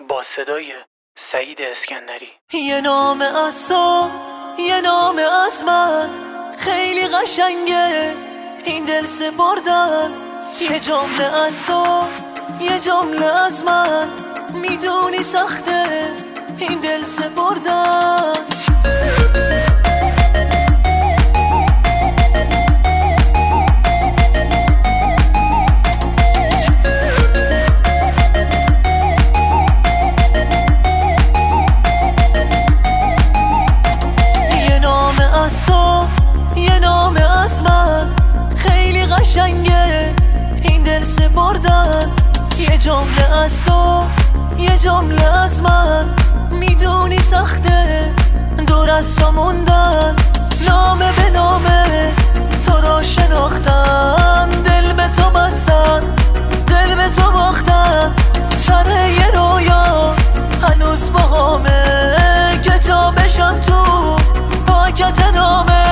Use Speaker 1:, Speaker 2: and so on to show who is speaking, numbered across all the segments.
Speaker 1: با صدای سعید اسکندری.
Speaker 2: یه نام از تو، یه نام از من، خیلی قشنگه این دل سپردن. یه جمله از تو، یه جمله از من، میدونی سخته این دل سپردن. یه نام از من، خیلی قشنگه این دل سپردن. یه جمله از تو، یه جمله از من، میدونی سخته دور از تو موندن. نامه به نامه تو را شناختن، دل به تو بستن، دل به تو باختن. شرح یه رویا هنوز باهامه که جا بشم تو پاکت نامه.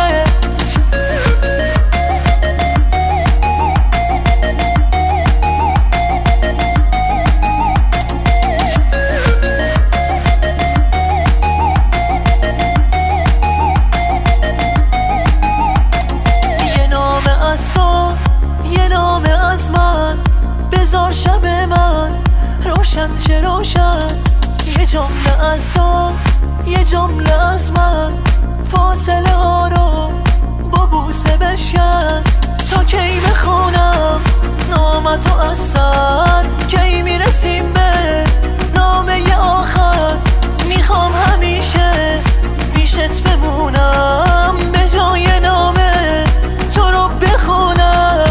Speaker 2: یه نامه از تو، یه نامه از من، بذار شب من روشن چه روشن. یه جمله از تو، یه جمله از من، فاصله ها رو با بوسه بشکن. تا کی بخونم نامتو از سر، کی میرسیم به نامه آخر. میخوام همیشه پیشت بمونم، به جای نامه تو رو بخونم.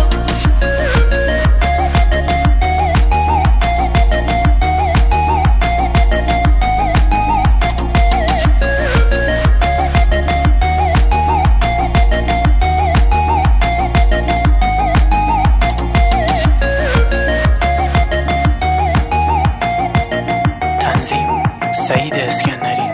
Speaker 1: سعید اسکندری.